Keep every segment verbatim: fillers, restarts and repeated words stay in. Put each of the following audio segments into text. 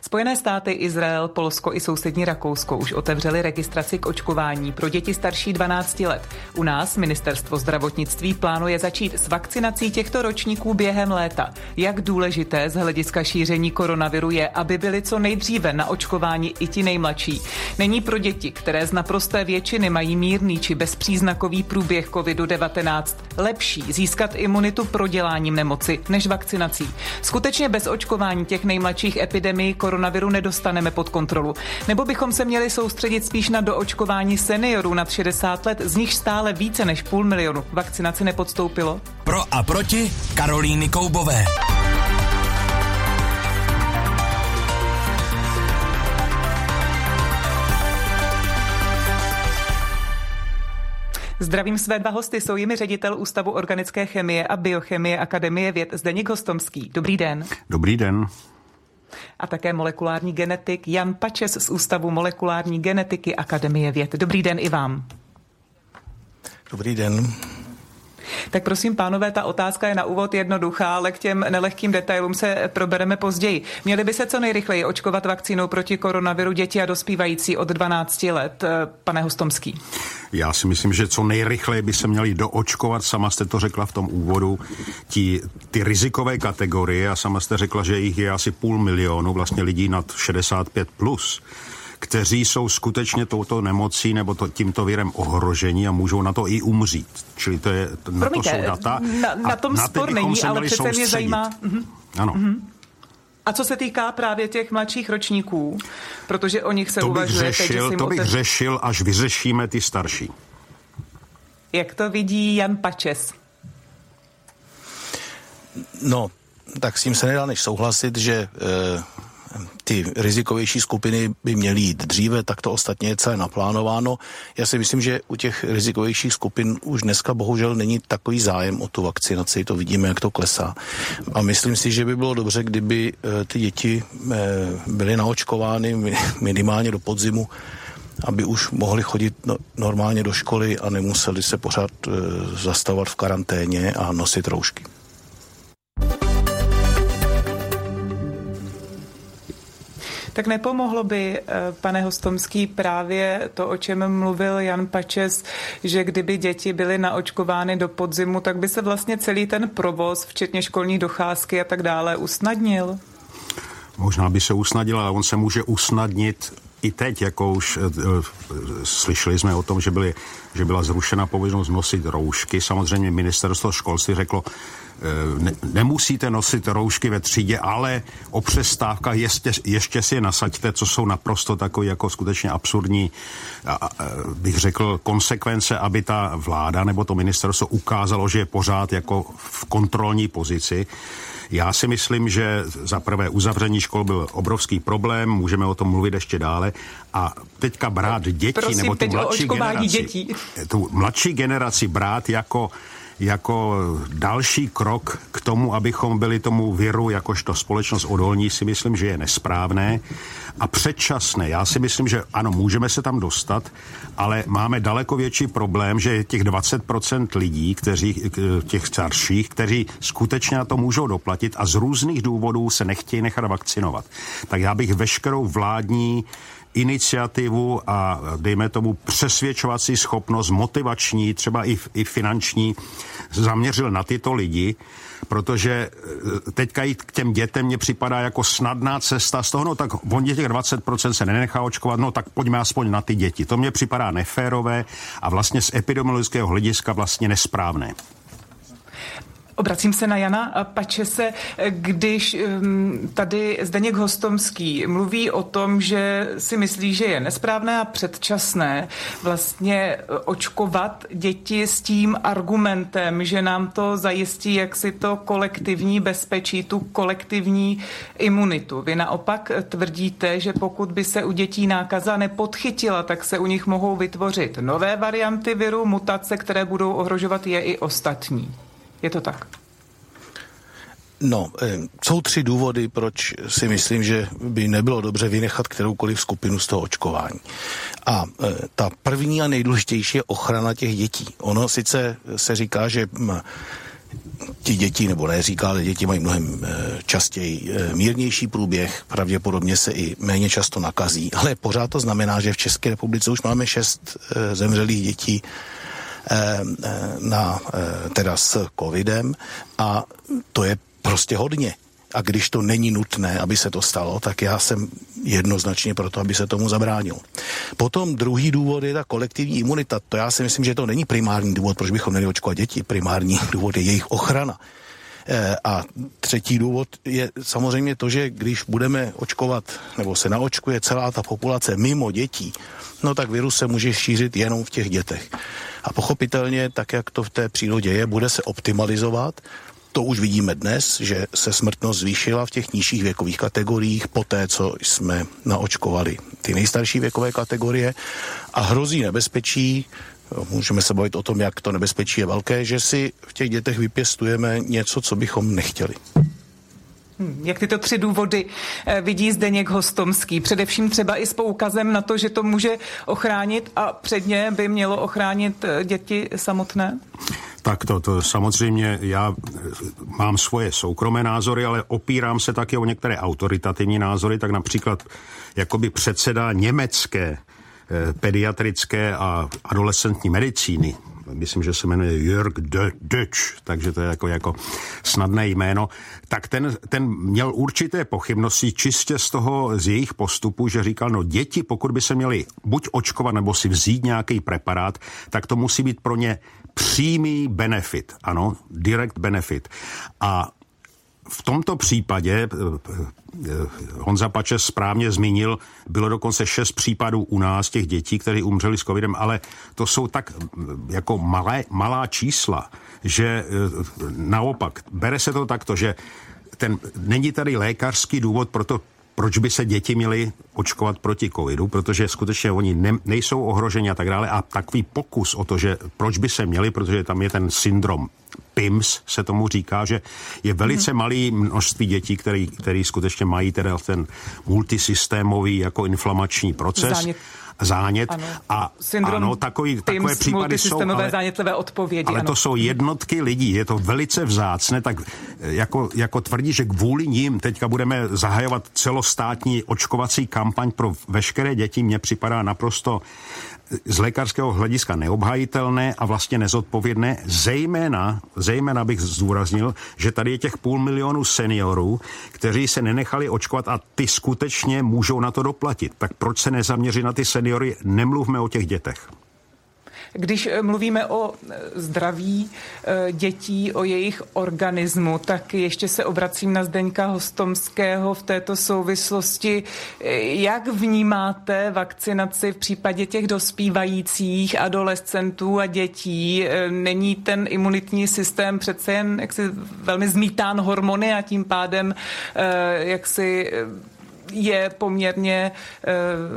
Spojené státy, Izrael, Polsko i sousední Rakousko už otevřeli registraci k očkování pro děti starší dvanácti let. U nás ministerstvo zdravotnictví plánuje začít s vakcinací těchto ročníků během léta. Jak důležité z hlediska šíření koronaviru je, aby byli co nejdříve na očkování i ti nejmladší. Není pro děti, které z naprosté většiny mají mírný či bezpříznakový průběh kovidu devatenáct, lepší získat imunitu proděláním nemoci než vakcinací. Skutečně bez očkování těch nejmladších epidemií koronaviru nedostaneme pod kontrolu. Nebo bychom se měli soustředit spíš na doočkování seniorů nad šedesát let, z nich stále více než půl milionu vakcinaci nepodstoupilo? Pro a proti Karolíny Koubové. Zdravím své dva hosty, jsou jimi ředitel Ústavu organické chemie a biochemie Akademie věd Zdeněk Hostomský. Dobrý den. Dobrý den. A také molekulární genetik Jan Pačes z Ústavu molekulární genetiky Akademie věd. Dobrý den i vám. Dobrý den. Tak prosím, pánové, ta otázka je na úvod jednoduchá, ale k těm nelehkým detailům se probereme později. Měli by se co nejrychleji očkovat vakcínou proti koronaviru děti a dospívající od dvanácti let, pane Hostomský? Já si myslím, že co nejrychleji by se měli doočkovat, sama jste to řekla v tom úvodu, tí, ty rizikové kategorie, a sama jste řekla, že jich je asi půl milionu, vlastně lidí nad šedesát pět plus, kteří jsou skutečně touto nemocí nebo to, tímto virem ohrožení a můžou na to i umřít. Čili to je, na Promiňte, to jsou data. Na, na tom na spor není, ale přece mě zajímá. Uh-huh. Ano. Uh-huh. A co se týká právě těch mladších ročníků, protože o nich se to uvažuje bych řešil, teď, že To bych otevř... řešil, až vyřešíme ty starší. Jak to vidí Jan Pačes? No, tak s tím se nedá než souhlasit, že e, ty rizikovější skupiny by měly jít dříve, tak to ostatně je celé naplánováno. Já si myslím, že u těch rizikovějších skupin už dneska bohužel není takový zájem o tu vakcinaci, to vidíme, jak to klesá. A myslím si, že by bylo dobře, kdyby e, ty děti e, byly naočkovány minimálně do podzimu, aby už mohli chodit no, normálně do školy a nemuseli se pořád e, zastavovat v karanténě a nosit roušky. Tak nepomohlo by, pane Hostomský, právě to, o čem mluvil Jan Pačes, že kdyby děti byly naočkovány do podzimu, tak by se vlastně celý ten provoz, včetně školní docházky a tak dále, usnadnil? Možná by se usnadnil, ale on se může usnadnit i teď, jako už e, slyšeli jsme o tom, že, byly, že byla zrušena povinnost nosit roušky. Samozřejmě ministerstvo školství řeklo, e, ne, nemusíte nosit roušky ve třídě, ale o přestávkách ještě, ještě si je nasaďte, co jsou naprosto takové jako skutečně absurdní, a, a, bych řekl, konsekvence, aby ta vláda nebo to ministerstvo ukázalo, že je pořád jako v kontrolní pozici. Já si myslím, že za prvé uzavření škol byl obrovský problém, můžeme o tom mluvit ještě dále, a teďka brát děti, Prosím, nebo tu mladší generaci, dětí. tu mladší generaci brát jako jako další krok k tomu, abychom byli tomu viru jakožto společnost odolní, si myslím, že je nesprávné a předčasné. Já si myslím, že ano, můžeme se tam dostat, ale máme daleko větší problém, že je těch dvacet procent lidí, kteří, těch starších, kteří skutečně na to můžou doplatit a z různých důvodů se nechtějí nechat vakcinovat. Tak já bych veškerou vládní iniciativu a dejme tomu přesvědčovací schopnost, motivační, třeba i, i finanční, zaměřil na tyto lidi, protože teďka jít k těm dětem mně připadá jako snadná cesta z toho, no tak on těch dvacet procent se nenechá očkovat, no tak pojďme aspoň na ty děti. To mně připadá neférové a vlastně z epidemiologického hlediska vlastně nesprávné. Obracím se na Jana Pačese, když tady Zdeněk Hostomský mluví o tom, že si myslí, že je nesprávné a předčasné vlastně očkovat děti s tím argumentem, že nám to zajistí jaksi to kolektivní bezpečí, tu kolektivní imunitu. Vy naopak tvrdíte, že pokud by se u dětí nákaza nepodchytila, tak se u nich mohou vytvořit nové varianty viru, mutace, které budou ohrožovat je i ostatní. Je to tak? No, jsou tři důvody, proč si myslím, že by nebylo dobře vynechat kteroukoliv skupinu z toho očkování. A ta první a nejdůležitější je ochrana těch dětí. Ono sice se říká, že ti děti, nebo ne říká, ale děti mají mnohem častěji mírnější průběh, pravděpodobně se i méně často nakazí, ale pořád to znamená, že v České republice už máme šest zemřelých dětí na, teda s covidem a to je prostě hodně. A když to není nutné, aby se to stalo, tak já jsem jednoznačně proto, aby se tomu zabránilo. Potom druhý důvod je ta kolektivní imunita. To já si myslím, že to není primární důvod, proč bychom měli očkovat děti. Primární důvod je jejich ochrana. E, a třetí důvod je samozřejmě to, že když budeme očkovat, nebo se naočkuje celá ta populace mimo dětí, no tak virus se může šířit jenom v těch dětech. A pochopitelně, tak jak to v té přírodě je, bude se optimalizovat. To už vidíme dnes, že se smrtnost zvýšila v těch nižších věkových kategoriích po té, co jsme naočkovali ty nejstarší věkové kategorie a hrozí nebezpečí, můžeme se bavit o tom, jak to nebezpečí je velké, že si v těch dětech vypěstujeme něco, co bychom nechtěli. Hmm, jak tyto tři důvody vidí Zdeněk Hostomský? Především třeba i s poukazem na to, že to může ochránit a předně by mělo ochránit děti samotné? Tak to, to samozřejmě já mám svoje soukromé názory, ale opírám se taky o některé autoritativní názory, tak například jakoby předseda německé eh, pediatrické a adolescentní medicíny, myslím, že se jmenuje Jörg Dötsch, takže to je jako, jako snadné jméno, tak ten, ten měl určité pochybnosti čistě z toho, z jejich postupu, že říkal, no děti, pokud by se měli buď očkovat, nebo si vzít nějaký preparát, tak to musí být pro ně přímý benefit, ano, direct benefit. A v tomto případě Honza Pačes správně zmínil, bylo dokonce šest případů u nás těch dětí, které umřeli s covidem, ale to jsou tak jako malé, malá čísla, že naopak, bere se to takto, že ten, není tady lékařský důvod pro to, proč by se děti měly očkovat proti covidu, protože skutečně oni ne, nejsou ohroženi a tak dále. A takový pokus o to, že proč by se měli, protože tam je ten syndrom P I M S, se tomu říká, že je velice hmm. malý množství dětí, který, který skutečně mají teda ten multisystémový jako inflamační proces. Zánět. zánět ano. A syndrom ano, takový, P I M S, takové případy jsou, ale, zánětlivé odpovědi. ale ano. to jsou jednotky lidí, je to velice vzácné, tak jako, jako tvrdí, že kvůli ním teďka budeme zahajovat celostátní očkovací kampaň pro veškeré děti, mně připadá naprosto z lékařského hlediska neobhajitelné a vlastně nezodpovědné, zejména, zejména bych zdůraznil, že tady je těch půl milionu seniorů, kteří se nenechali očkovat a ty skutečně můžou na to doplatit. Tak proč se nezaměřit na ty seniory? Nemluvme o těch dětech. Když mluvíme o zdraví dětí, o jejich organismu, tak ještě se obracím na Zdeňka Hostomského v této souvislosti. Jak vnímáte vakcinaci v případě těch dospívajících adolescentů a dětí? Není ten imunitní systém přece jen jaksi velmi zmítán hormony a tím pádem jaksi je poměrně e,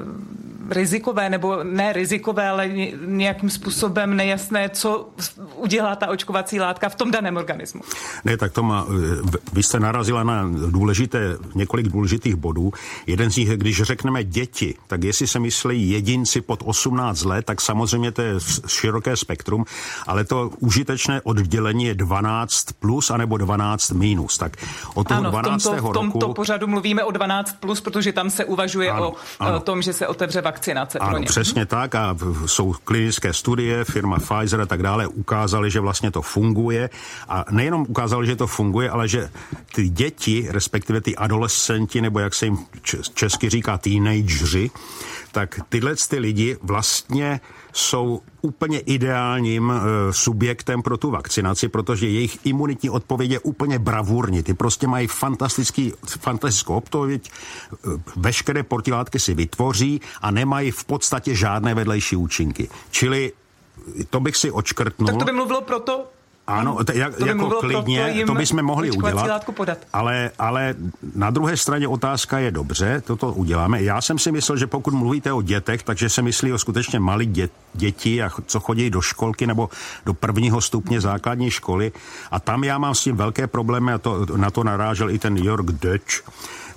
rizikové, nebo ne rizikové, ale nějakým způsobem nejasné, co udělá ta očkovací látka v tom daném organismu. Ne, tak to má, vy jste narazila na důležité, několik důležitých bodů. Jeden z nich je, když řekneme děti, tak jestli se myslí jedinci pod osmnáct let, tak samozřejmě to je široké spektrum, ale to užitečné oddělení je dvanáct plus anebo dvanáct minus. Tak od toho ano, dvanáctého v tomto, roku... v tomto pořadu mluvíme o dvanáct plus, protože tam se uvažuje ano, o ano. tom, že se otevře vakcinace ano, pro ně. Přesně tak a jsou klinické studie, firma Pfizer a tak dále ukázaly, že vlastně to funguje a nejenom ukázali, že to funguje, ale že ty děti, respektive ty adolescenti, nebo jak se jim česky říká teenageři, tak tyhle ty lidi vlastně jsou úplně ideálním e, subjektem pro tu vakcinaci, protože jejich imunitní odpověď je úplně bravurní. Ty prostě mají fantastický, fantastickou odpověď, e, veškeré protilátky si vytvoří a nemají v podstatě žádné vedlejší účinky. Čili to bych si odškrtnul. Tak to by mluvilo proto... Ano, to, jak, to by jako klidně, to bychom mohli udělat, ale, ale na druhé straně otázka je dobře, toto uděláme. Já jsem si myslel, že pokud mluvíte o dětech, takže se myslí o skutečně malí dě, děti, a co chodí do školky nebo do prvního stupně základní školy a tam já mám s tím velké problémy a to, na to narážel i ten Jörg Dötsch.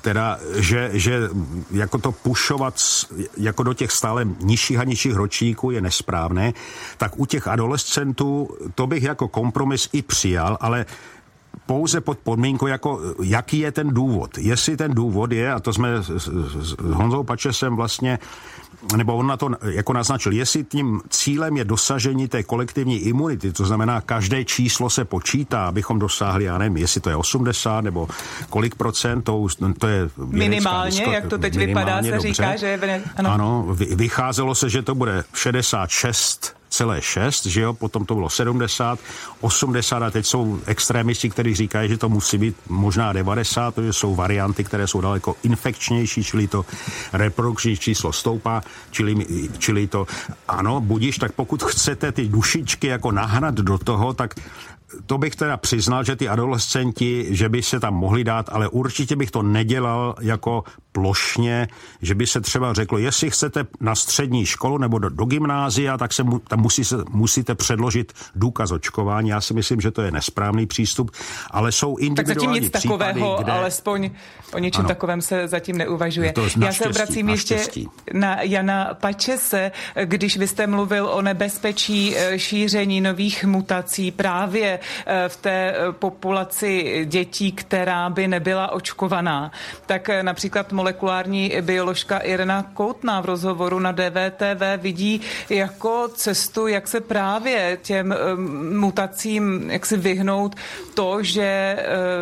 teda, že, že jako to pušovat jako do těch stále nižších a nižších ročníků je nesprávné, tak u těch adolescentů to bych jako kompromis i přijal, ale pouze pod podmínkou, jako, jaký je ten důvod. Jestli ten důvod je, a to jsme s, s Honzou Pačesem vlastně, nebo on na to jako naznačil, jestli tím cílem je dosažení té kolektivní imunity, to znamená, každé číslo se počítá, abychom dosáhli, já nevím, jestli to je osmdesát nebo kolik procent, to, to je minimálně, disko, jak to teď vypadá, se dobře. Říká, že je... Ano, ano vycházelo se, že to bude šedesát šest celé šest, že jo, potom to bylo sedmdesát, osmdesát a teď jsou extrémisti, kteří říkají, že to musí být možná devadesát, protože jsou varianty, které jsou daleko infekčnější, čili to reprodukční číslo stoupá, čili, čili to, ano, budíš, tak pokud chcete ty dušičky jako nahnat do toho, tak to bych teda přiznal, že ty adolescenti, že by se tam mohli dát, ale určitě bych to nedělal jako plošně, že by se třeba řeklo, jestli chcete na střední školu nebo do, do gymnázia, tak se mu, tam musí se, musíte předložit důkaz očkování. Já si myslím, že to je nesprávný přístup, ale jsou individuální tak zatím nic případy, takového, kde... alespoň o něčem ano, takovém se zatím neuvažuje. Já se obracím ještě naštěstí. na Jana Pačese, když vy jste mluvil o nebezpečí šíření nových mutací právě v té populaci dětí, která by nebyla očkovaná. Tak například molekulární bioložka Irena Koutná v rozhovoru na D V T V vidí jako cestu, jak se právě těm mutacím, jak se vyhnout to, že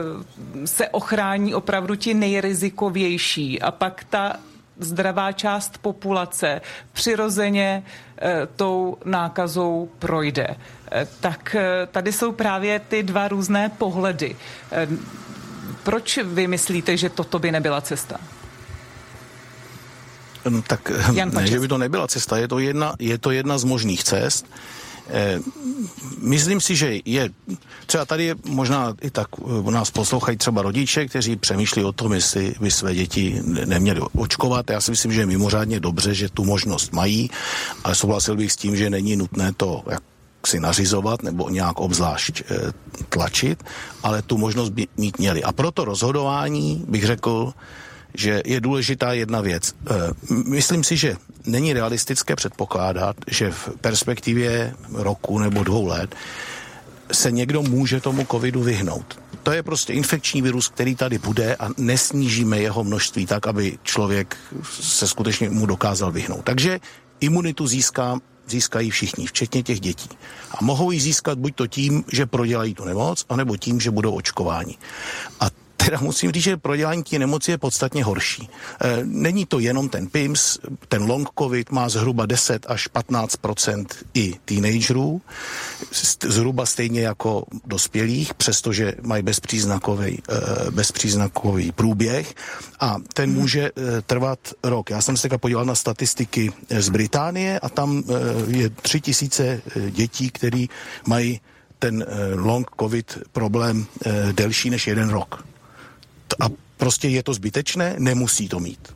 se ochrání opravdu ti nejrizikovější a pak ta zdravá část populace přirozeně e, tou nákazou projde. E, tak e, tady jsou právě ty dva různé pohledy. E, proč vy myslíte, že toto by nebyla cesta? No, tak ne, že by to nebyla cesta, je to jedna, je to jedna z možných cest. Eh, myslím si, že je, třeba tady je možná i tak, u nás poslouchají třeba rodiče, kteří přemýšlí o tom, jestli by své děti neměli očkovat. Já si myslím, že je mimořádně dobře, že tu možnost mají, ale souhlasil bych s tím, že není nutné to jak si nařizovat nebo nějak obzvlášť eh, tlačit, ale tu možnost by mít měli. A proto rozhodování bych řekl, že je důležitá jedna věc. Myslím si, že není realistické předpokládat, že v perspektivě roku nebo dvou let se někdo může tomu covidu vyhnout. To je prostě infekční virus, který tady bude a nesnížíme jeho množství tak, aby člověk se skutečně mu dokázal vyhnout. Takže imunitu získá, získají všichni, včetně těch dětí. A mohou ji získat buď to tím, že prodělají tu nemoc, anebo tím, že budou očkováni. A teda musím říct, že prodělání té nemoci je podstatně horší. E, není to jenom ten P I M S, ten long covid má zhruba deset až patnáct procent i teenagerů, zhruba stejně jako dospělých, přestože mají bezpříznakový, e, bezpříznakový průběh a ten může e, trvat rok. Já jsem se tak podíval na statistiky z Británie a tam e, je tři tisíce dětí, který mají ten e, long covid problém e, delší než jeden rok. A prostě je to zbytečné, nemusí to mít.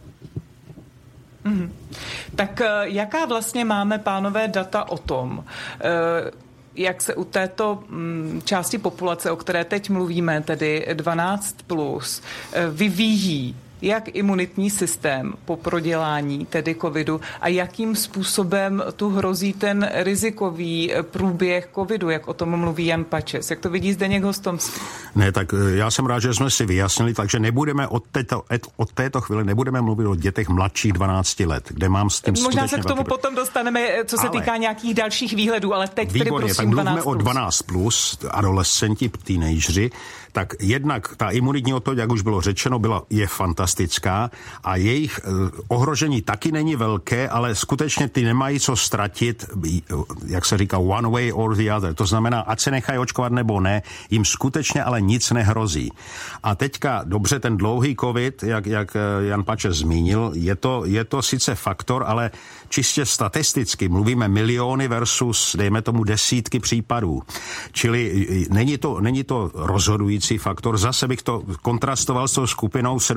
Mm. Tak jaká vlastně máme, pánové, data o tom, jak se u této části populace, o které teď mluvíme, tedy dvanáct plus, vyvíjí jak imunitní systém po prodělání, tedy covidu, a jakým způsobem tu hrozí ten rizikový průběh covidu, jak o tom mluví Jan Pačes. Jak to vidí Zdeněk Hostomský? Ne, tak já jsem rád, že jsme si vyjasnili, takže nebudeme od této, od této chvíle nebudeme mluvit o dětech mladších dvanácti let, kde mám s tím možná se k tomu velký... potom dostaneme, co se ale... týká nějakých dalších výhledů, ale teď výborně, tedy prosím tak mluvíme dvanáct plus. O dvanáct plus, adolescenti, teenageři, tak jednak ta imunitní odpověď, jak už bylo řečeno, byla, je fantastická a jejich eh, ohrožení taky není velké, ale skutečně ty nemají co ztratit, jak se říká, one way or the other. To znamená, ať se nechají očkovat nebo ne, jim skutečně ale nic nehrozí. A teďka, dobře, ten dlouhý covid, jak, jak Jan Pačes zmínil, je to, je to sice faktor, ale čistě statisticky mluvíme miliony versus, dejme tomu, desítky případů. Čili není to, není to rozhodující faktor. Zase bych to kontrastoval s tou skupinou sedmdesát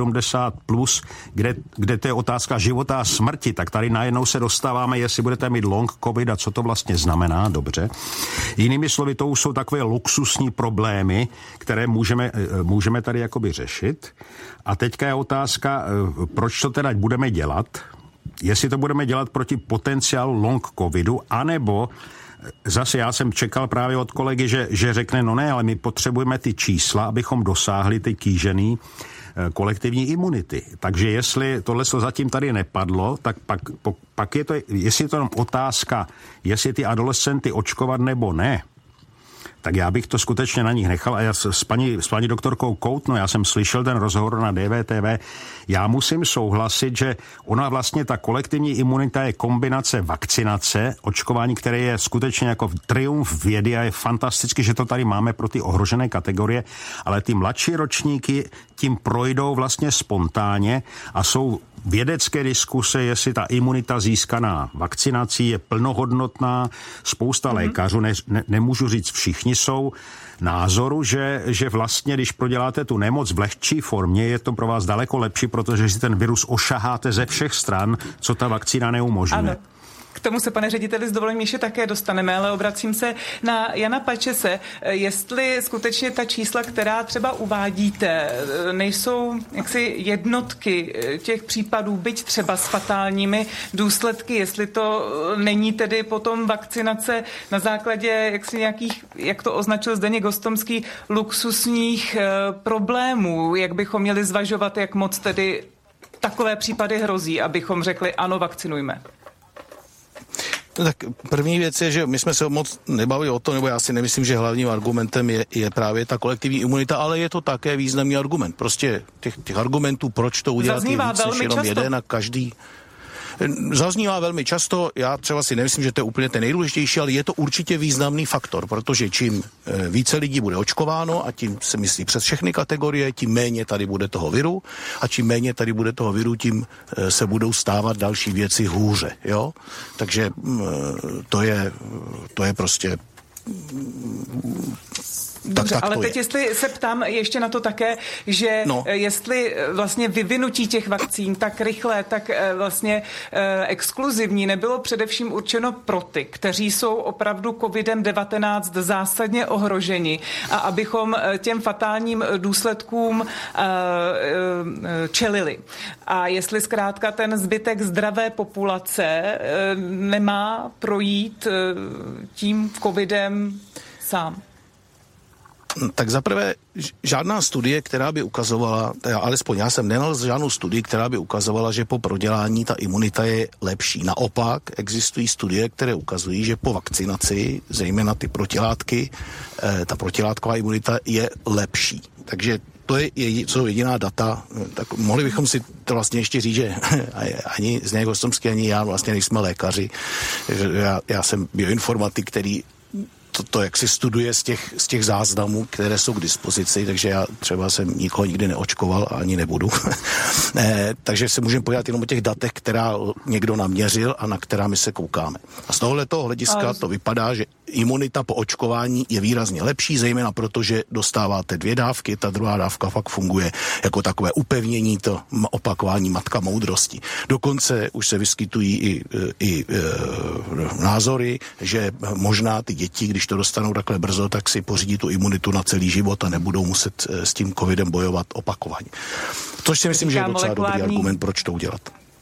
padesát plus, kde, kde to je otázka života a smrti, tak tady najednou se dostáváme, jestli budete mít long covid a co to vlastně znamená, dobře. Jinými slovy, to už jsou takové luxusní problémy, které můžeme, můžeme tady jakoby řešit. A teďka je otázka, proč to teda budeme dělat, jestli to budeme dělat proti potenciálu long covidu, anebo zase já jsem čekal právě od kolegy, že, že řekne, no ne, ale my potřebujeme ty čísla, abychom dosáhli ty kýžený kolektivní imunity. Takže jestli tohle to zatím tady nepadlo, tak pak, pak je to, jestli je to jenom otázka, jestli ty adolescenty očkovat nebo ne, tak já bych to skutečně na nich nechal. A já s paní, s paní doktorkou Koutno, já jsem slyšel ten rozhovor na D V T V, já musím souhlasit, že ona vlastně ta kolektivní imunita je kombinace vakcinace, očkování, které je skutečně jako triumf vědy a je fantasticky, že to tady máme pro ty ohrožené kategorie, ale ty mladší ročníky tím projdou vlastně spontánně a jsou vědecké diskuse, jestli ta imunita získaná vakcinací je plnohodnotná. Spousta mm-hmm. lékařů, ne, ne, nemůžu říct všichni, jsou názoru, že, že vlastně, když proděláte tu nemoc v lehčí formě, je to pro vás daleko lepší, protože si ten virus ošaháte ze všech stran, co ta vakcína neumožňuje. Ano. K tomu se, pane řediteli, s dovolením ještě také dostaneme, ale obracím se na Jana Pačese. Jestli skutečně ta čísla, která třeba uvádíte, nejsou jaksi jednotky těch případů, byť třeba s fatálními důsledky, jestli to není tedy potom vakcinace na základě jaksi nějakých, jak to označil Zdeněk Hostomský, luxusních problémů, jak bychom měli zvažovat, jak moc tedy takové případy hrozí, abychom řekli ano, vakcinujme. No tak první věc je, že my jsme se moc nebavili o to, nebo já si nemyslím, že hlavním argumentem je, je právě ta kolektivní imunita, ale je to také významný argument. Prostě těch, těch argumentů, proč to udělat, zaznívá je víc než jenom často. jeden a každý. Zaznívá velmi často, já třeba si nemyslím, že to je úplně ten nejdůležitější, ale je to určitě významný faktor, protože čím více lidí bude očkováno a tím se myslí přes všechny kategorie, tím méně tady bude toho viru a čím méně tady bude toho viru, tím se budou stávat další věci hůře, jo? Takže to je, to je prostě... Dobře, tak, tak ale teď je. jestli se ptám ještě na to také, že no. jestli vlastně vyvinutí těch vakcín tak rychle, tak vlastně eh, exkluzivní nebylo především určeno pro ty, kteří jsou opravdu covidem devatenáct zásadně ohroženi a abychom těm fatálním důsledkům eh, eh, čelili. A jestli zkrátka ten zbytek zdravé populace eh, nemá projít eh, tím covidem sám. Tak zaprvé žádná studie, která by ukazovala, teda alespoň já jsem nenalezl žádnou studii, která by ukazovala, že po prodělání ta imunita je lepší. Naopak existují studie, které ukazují, že po vakcinaci, zejména ty protilátky, eh, ta protilátková imunita je lepší. Takže to je, je co jediná data, tak mohli bychom si to vlastně ještě říct, že ani Zdeněk Hostomský, ani já vlastně nejsme lékaři. Já, já jsem bioinformatik, který to, to jak si studuje z těch, z těch záznamů, které jsou k dispozici, takže já třeba jsem nikoho nikdy neočkoval a ani nebudu. e, takže se můžeme podívat jenom o těch datech, která někdo naměřil a na která my se koukáme. A z tohoto hlediska Ale... to vypadá, že imunita po očkování je výrazně lepší, zejména proto, že dostáváte dvě dávky, ta druhá dávka fakt funguje jako takové upevnění, to opakování matka moudrosti. Dokonce už se vyskytují i, i e, názory, že možná ty děti, když to dostanou takhle brzo, tak si pořídí tu imunitu na celý život a nebudou muset s tím covidem bojovat opakovaně. Což si myslím, že je docela dobrý argument, proč to udělat.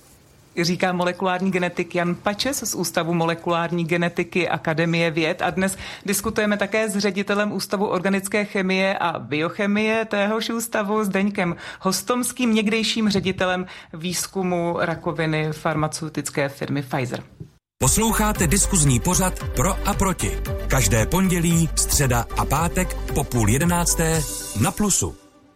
Říká molekulární genetik Jan Pačes z Ústavu molekulární genetiky Akademie věd a dnes diskutujeme také s ředitelem Ústavu organické chemie a biochemie téhož ústavu Zdeňkem Hostomským, někdejším ředitelem výzkumu rakoviny farmaceutické firmy Pfizer. Posloucháte diskuzní pořad Pro a proti. Každé pondělí, středa a pátek po půl jedenácté na Plusu.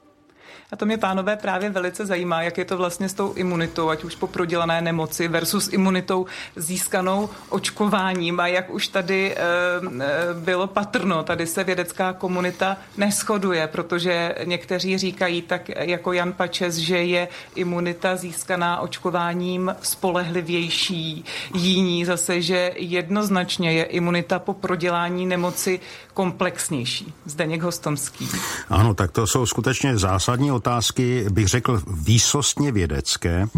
A to mě, pánové, právě velice zajímá, jak je to vlastně s tou imunitou, ať už po prodělané nemoci versus imunitou získanou očkováním. A jak už tady e, bylo patrno, tady se vědecká komunita neshoduje, protože někteří říkají tak jako Jan Pačes, že je imunita získaná očkováním spolehlivější. Jiní zase, že jednoznačně je imunita po prodělání nemoci komplexnější. Zdeněk Hostomský. Ano, tak to jsou skutečně zásadní otázky, bych řekl, výsostně vědecké.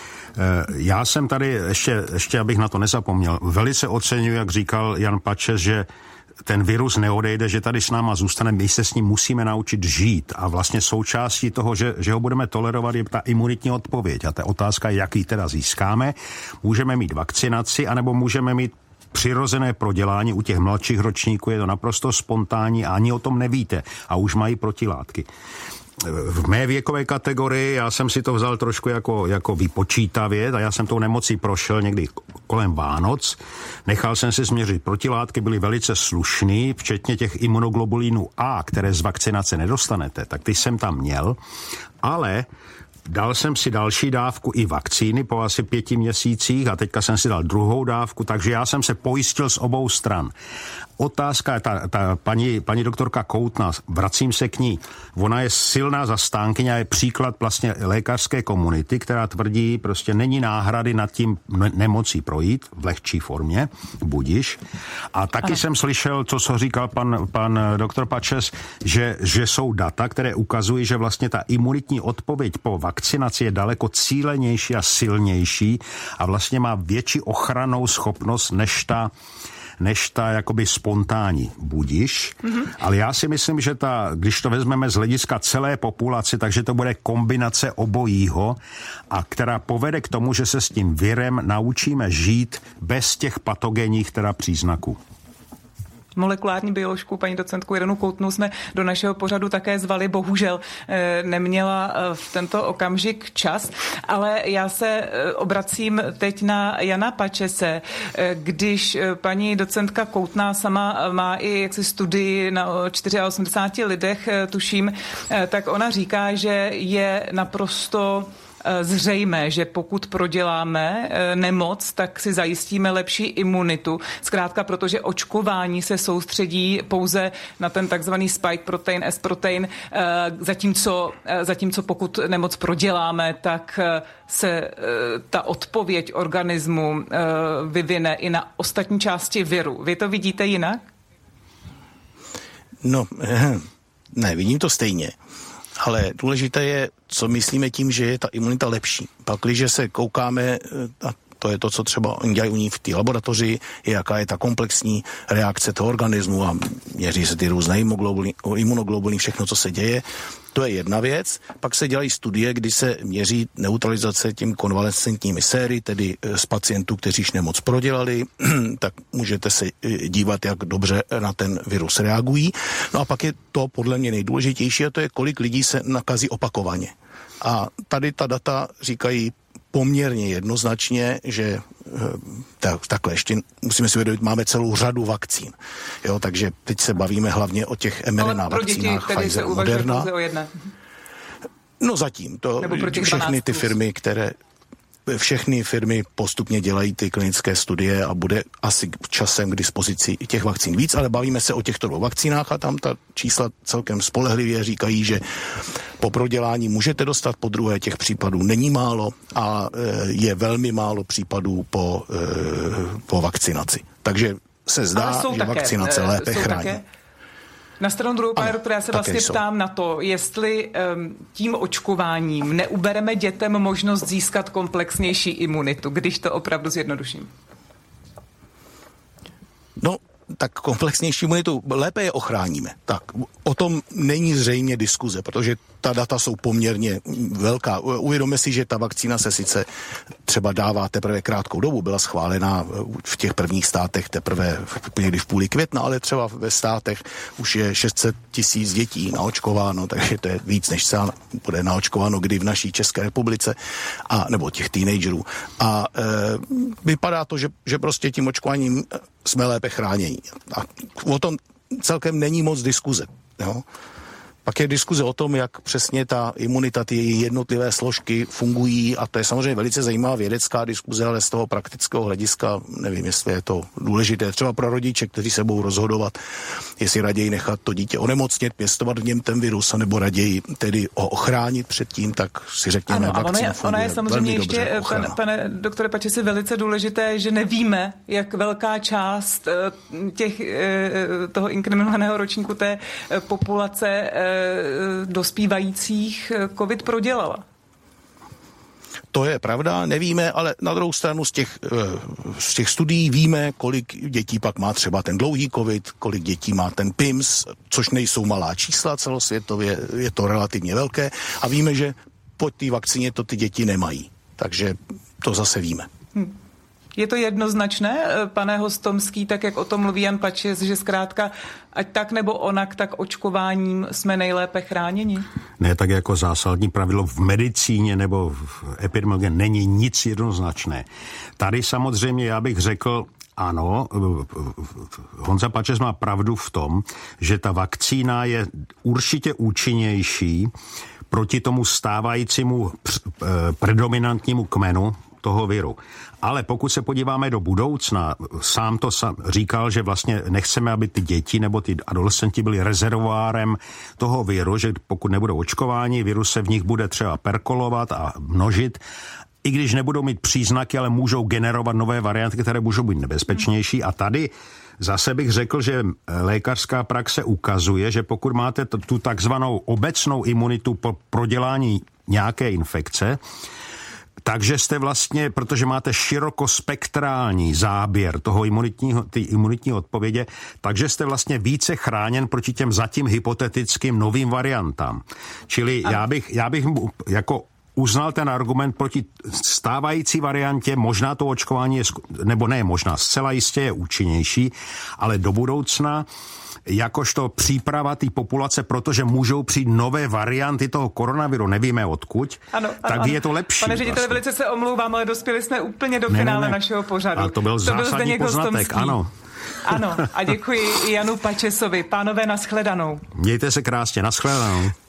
Já jsem tady, ještě, ještě abych na to nezapomněl, velice oceňuji, jak říkal Jan Pačes, že ten virus neodejde, že tady s náma zůstane, my se s ním musíme naučit žít a vlastně součástí toho, že, že ho budeme tolerovat, je ta imunitní odpověď a ta otázka je, jaký teda získáme. Můžeme mít vakcinaci, anebo můžeme mít přirozené prodělání. U těch mladších ročníků je to naprosto spontánní a ani o tom nevíte a už mají protilátky. V mé věkové kategorii já jsem si to vzal trošku jako, jako vypočítavě a já jsem tou nemocí prošel někdy kolem Vánoc. Nechal jsem si změřit protilátky, byly velice slušný, včetně těch imunoglobulinů A, které z vakcinace nedostanete, tak ty jsem tam měl, ale dal jsem si další dávku i vakcíny po asi pěti měsících a teďka jsem si dal druhou dávku, takže já jsem se pojistil z obou stran. Otázka, ta, ta paní, paní doktorka Koutna, vracím se k ní, ona je silná zastánkyně a je příklad vlastně lékařské komunity, která tvrdí, prostě není náhrady nad tím nemocí projít v lehčí formě, budiš. A taky ano. jsem slyšel to, co říkal pan, pan doktor Pačes, že, že jsou data, které ukazují, že vlastně ta imunitní odpověď po vakcinaci je daleko cílenější a silnější a vlastně má větší ochrannou schopnost než ta než ta jakoby spontánní, budiš. Mm-hmm. Ale já si myslím, že ta, když to vezmeme z hlediska celé populace, takže to bude kombinace obojího, a která povede k tomu, že se s tím virem naučíme žít bez těch patogenních teda příznaků. Molekulární bioložku, paní docentku Irenu Koutnu, jsme do našeho pořadu také zvali, bohužel neměla v tento okamžik čas, ale já se obracím teď na Jana Pačese. Když paní docentka Koutná sama má i jaksi studii na osmdesáti čtyřech lidech, tuším, tak ona říká, že je naprosto zřejmé, že pokud proděláme nemoc, tak si zajistíme lepší imunitu. Zkrátka, protože očkování se soustředí pouze na ten takzvaný spike protein, S-protein, zatímco, zatímco pokud nemoc proděláme, tak se ta odpověď organismu vyvine i na ostatní části viru. Vy to vidíte jinak? No, ne, vidím to stejně. Ale důležité je, co myslíme tím, že je ta imunita lepší. Pakliže se koukáme, a to je to, co třeba oni dělají u ní v té laboratoři, je jaká je ta komplexní reakce toho organismu a měří se ty různé imunoglobuliny, všechno, co se děje. To je jedna věc. Pak se dělají studie, kdy se měří neutralizace tím konvalescentními séry, tedy z pacientů, kteří již nemoc prodělali, tak můžete se dívat, jak dobře na ten virus reagují. No a pak je to podle mě nejdůležitější, a to je, kolik lidí se nakazí opakovaně. A tady ta data říkají poměrně jednoznačně, že tak, takhle ještě musíme si vědět, máme celou řadu vakcín. Jo, takže teď se bavíme hlavně o těch mRNA vakcínách Pfizer, Moderna. No zatím, to všechny ty firmy, které všechny firmy postupně dělají ty klinické studie a bude asi časem k dispozici těch vakcín víc, ale bavíme se o těchto dvou vakcínách a tam ta čísla celkem spolehlivě říkají, že po prodělání můžete dostat po druhé, těch případů není málo a je velmi málo případů po, po vakcinaci. Takže se zdá, že také, vakcinace lépe chrání. Také? Na stranu druhou, pane doktore, já se vlastně ptám na to, jestli um, tím očkováním neubereme dětem možnost získat komplexnější imunitu, když to opravdu zjednoduším. No, tak komplexnější imunitu lépe je ochráníme. Tak o tom není zřejmě diskuze, protože ta data jsou poměrně velká. Uvědomme si, že ta vakcína se sice třeba dává teprve krátkou dobu, byla schválená v těch prvních státech teprve někdy v půli května, ale třeba ve státech už je šest set tisíc dětí naočkováno, takže to je víc, než se bude naočkováno kdy v naší České republice, a, nebo těch teenagerů. A e, vypadá to, že, že prostě tím očkováním jsme lépe chráněni. A o tom celkem není moc diskuze. Jo? Pak je diskuze o tom, jak přesně ta imunita, ty její jednotlivé složky fungují, a to je samozřejmě velice zajímavá vědecká diskuze, ale z toho praktického hlediska nevím, jestli je to důležité. Třeba pro rodiče, kteří se budou rozhodovat, jestli raději nechat to dítě onemocnit, pěstovat v něm ten virus, nebo raději tedy ho ochránit před tím, tak si řekněme, ano, vakcína ona, funguje ona je samozřejmě ještě, pan, pane doktore Pačesi, velice důležité, že nevíme, jak velká část těch, toho inkriminovaného ročníku té populace dospívajících covid prodělala. To je pravda, nevíme, ale na druhou stranu z těch, z těch studií víme, kolik dětí pak má třeba ten dlouhý covid, kolik dětí má ten P I M S, což nejsou malá čísla celosvětově, je to relativně velké a víme, že po té vakcíně to ty děti nemají. Takže to zase víme. Hm. Je to jednoznačné, pane Hostomský, tak jak o tom mluví Jan Pačes, že zkrátka ať tak nebo onak, tak očkováním jsme nejlépe chráněni? Ne, tak jako zásadní pravidlo v medicíně nebo v epidemiologii není nic jednoznačné. Tady samozřejmě já bych řekl, ano, Honza Pačes má pravdu v tom, že ta vakcína je určitě účinnější proti tomu stávajícímu predominantnímu kmenu toho viru. Ale pokud se podíváme do budoucna, sám to sám říkal, že vlastně nechceme, aby ty děti nebo ty adolescenti byli rezervoárem toho viru, že pokud nebudou očkováni, virus se v nich bude třeba perkolovat a množit, i když nebudou mít příznaky, ale můžou generovat nové varianty, které můžou být nebezpečnější. A tady zase bych řekl, že lékařská praxe ukazuje, že pokud máte tu takzvanou obecnou imunitu po prodělání nějaké infekce, takže jste vlastně, protože máte širokospektrální záběr toho imunitního, ty imunitní odpovědě, takže jste vlastně více chráněn proti těm zatím hypotetickým novým variantám. Čili já bych, já bych jako uznal ten argument proti stávající variantě, možná to očkování je, nebo ne možná, zcela jistě je účinnější, ale do budoucna jakožto příprava té populace, protože můžou přijít nové varianty toho koronaviru, nevíme odkud, ano, ano, tak ano. Je to lepší. Pane řediteli, vlastně. Velice se omlouvám, ale dospěli jsme úplně do ne, finále ne, ne. našeho pořadu. A to byl to zásadní byl poznatek, ano. Ano, a děkuji i Janu Pačesovi. Pánové, nashledanou. Mějte se krásně, nashledanou.